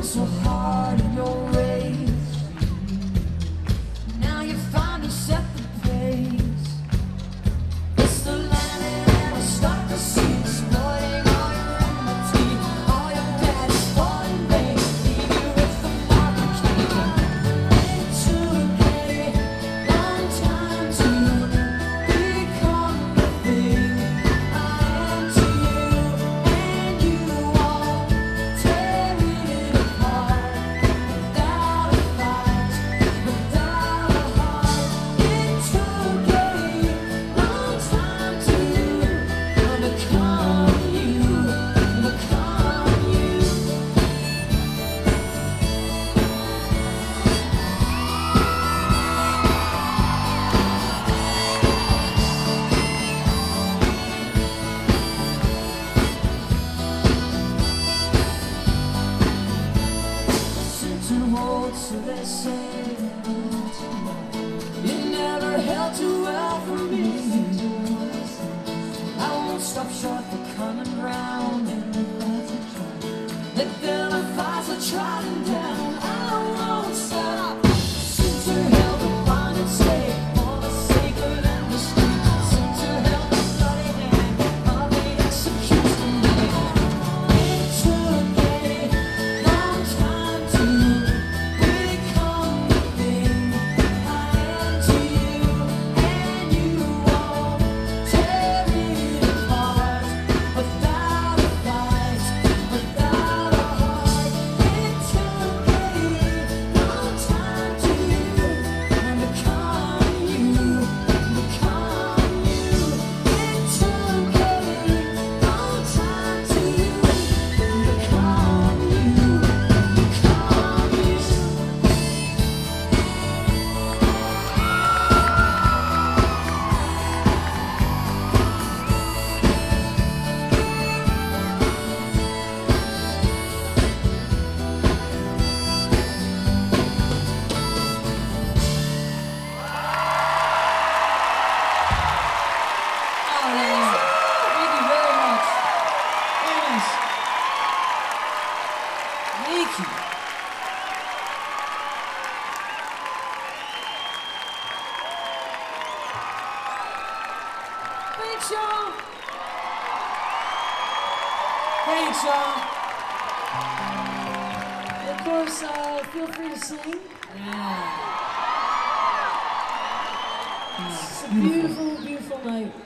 so hard in your race. Now you finally set the pace. It's the landing and I start to see exploiting all your enmity, all your bad is falling vain. Leave you with the mark of king. It took a long time to become the thing I am to you, and you won't tear it apart without a fight, without a heart. It took a long time to become you, become you. Sits and holds, so they say. It never held too well for me. I won't stop short of coming round. Let the fires are trodden down. I won't stop. Since her held the bond and stay for the sake of industry. Since her held the bloody hand of the execution day. It took a long time to become the thing I am to you, and you won't tear it apart without a fight, without a heart. It took a long time to become you, become you. It took a long time to become you, become you. Thank you very much. Very nice. Thank you. Thanks, y'all. Thanks, y'all. Of course, feel free to sing. Yeah. It's a beautiful, beautiful night.